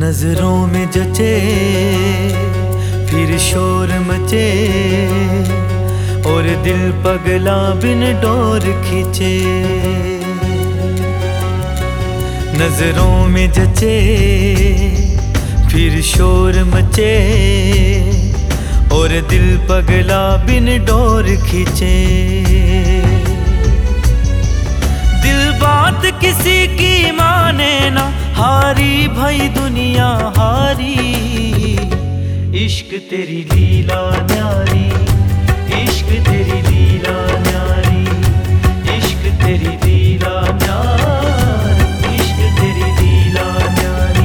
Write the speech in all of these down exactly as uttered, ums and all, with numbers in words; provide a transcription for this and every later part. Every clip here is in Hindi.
नजरों में जचे फिर शोर मचे और दिल पगला बिन डोर खींचे। नजरों में जचे फिर शोर मचे और दिल पगला बिन डोर खींचे। दिल बात किसी की माने ना, हारी भाई दुनिया हारी। इश्क तेरी लीला न्यारी, इश्क तेरी लीला न्यारी, इश्क तेरी लीला न्यारी, इश्क तेरी लीला न्यारी।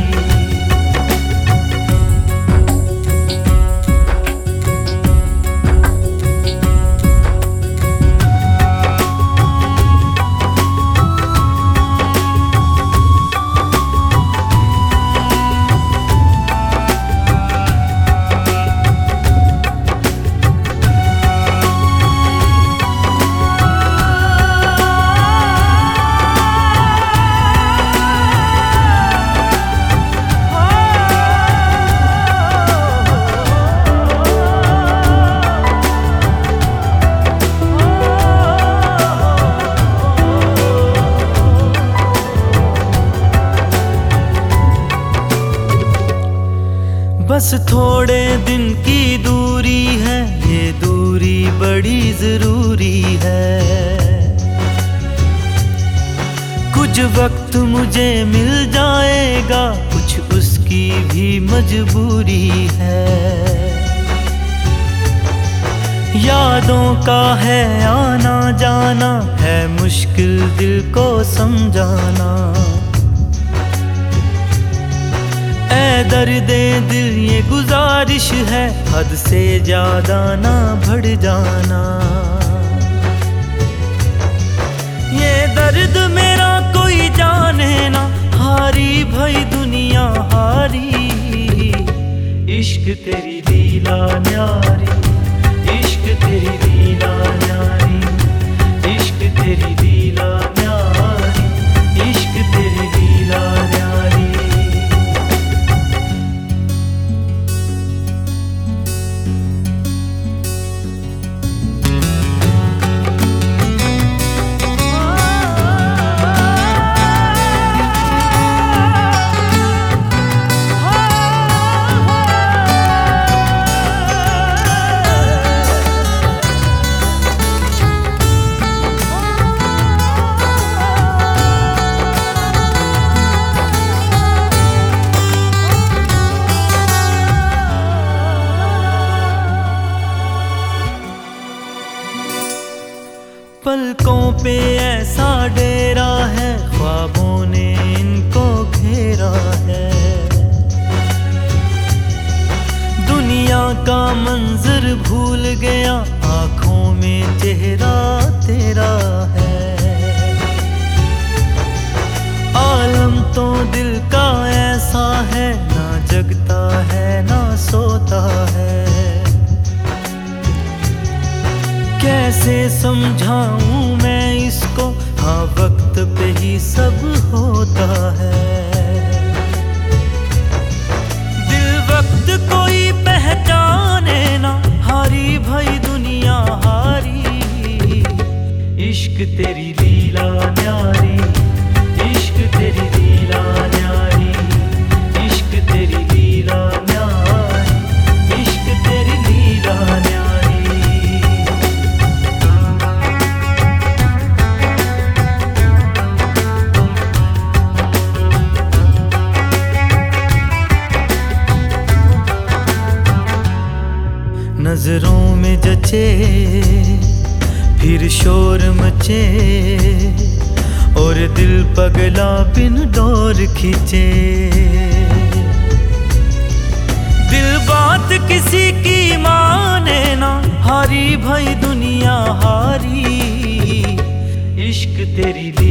बस थोड़े दिन की दूरी है, ये दूरी बड़ी जरूरी है। कुछ वक्त मुझे मिल जाएगा, कुछ उसकी भी मजबूरी है। यादों का है आना जाना, है मुश्किल दिल को समझाना। ऐ दर्दे दिल ये गुजारिश है, हद से ज्यादा ना बढ़ जाना। ये दर्द मेरा कोई जाने ना, हारी भाई दुनिया हारी। इश्क तेरी लीला न्यारी, इश्क तेरी लीला न्यारी, इश्क तेरी लीला न्यारी, इश्क तेरी लीला न्यारी। पलकों पे ऐसा डेरा है, ख्वाबों ने इनको घेरा है। दुनिया का मंजर भूल गया, आंखों में चेहरा तेरा है। आलम तो दिल का ऐसा है, ना जगता है ना सोता है। कैसे समझाऊं मैं इसको, हाँ वक्त पे ही सब होता है। दिल वक्त कोई पहचाने ना, हारी भाई दुनिया हारी। इश्क तेरी लीला न्यारी, इश्क तेरी लीला न्यारी, इश्क तेरी लीला न्यारी, इश्क तेरी लीला न्यारी। नजरों में जचे फिर शोर मचे और दिल पगला बिन डोर खींचे। दिल बात किसी की माने ना, हारी भाई दुनिया हारी। इश्क तेरी